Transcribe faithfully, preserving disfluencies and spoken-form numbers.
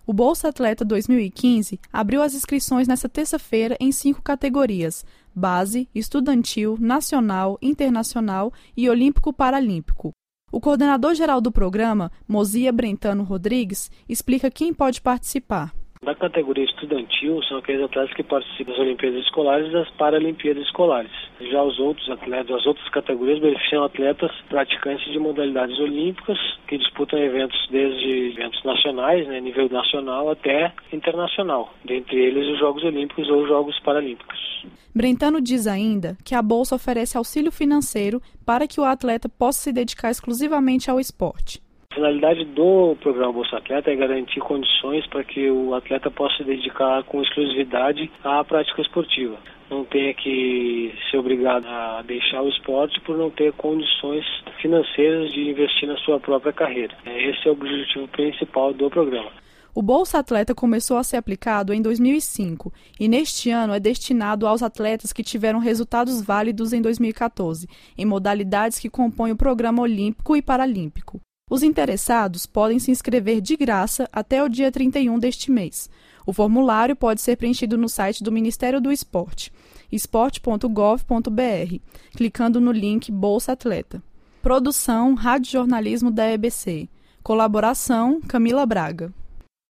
O Bolsa Atleta dois mil e quinze abriu as inscrições nesta terça-feira em cinco categorias: base, estudantil, nacional, internacional e olímpico-paralímpico. O coordenador-geral do programa, Mozia Brentano Rodrigues, explica quem pode participar. Da categoria estudantil, são aqueles atletas que participam das Olimpíadas Escolares e das Paralimpíadas Escolares. Já os outros atletas, as outras categorias beneficiam atletas praticantes de modalidades olímpicas que disputam eventos desde eventos nacionais, né, nível nacional, até internacional, dentre eles os Jogos Olímpicos ou Jogos Paralímpicos. Brentano diz ainda que a Bolsa oferece auxílio financeiro para que o atleta possa se dedicar exclusivamente ao esporte. A finalidade do programa Bolsa Atleta é garantir condições para que o atleta possa se dedicar com exclusividade à prática esportiva. Não tenha que ser obrigado a deixar o esporte por não ter condições financeiras de investir na sua própria carreira. Esse é o objetivo principal do programa. O Bolsa Atleta começou a ser aplicado em dois mil e cinco e neste ano é destinado aos atletas que tiveram resultados válidos em dois mil e quatorze, em modalidades que compõem o programa olímpico e paralímpico. Os interessados podem se inscrever de graça até o dia trinta e um deste mês. O formulário pode ser preenchido no site do Ministério do Esporte, esporte ponto gov ponto br, clicando no link Bolsa Atleta. Produção Rádio Jornalismo da E B C. Colaboração Camila Braga.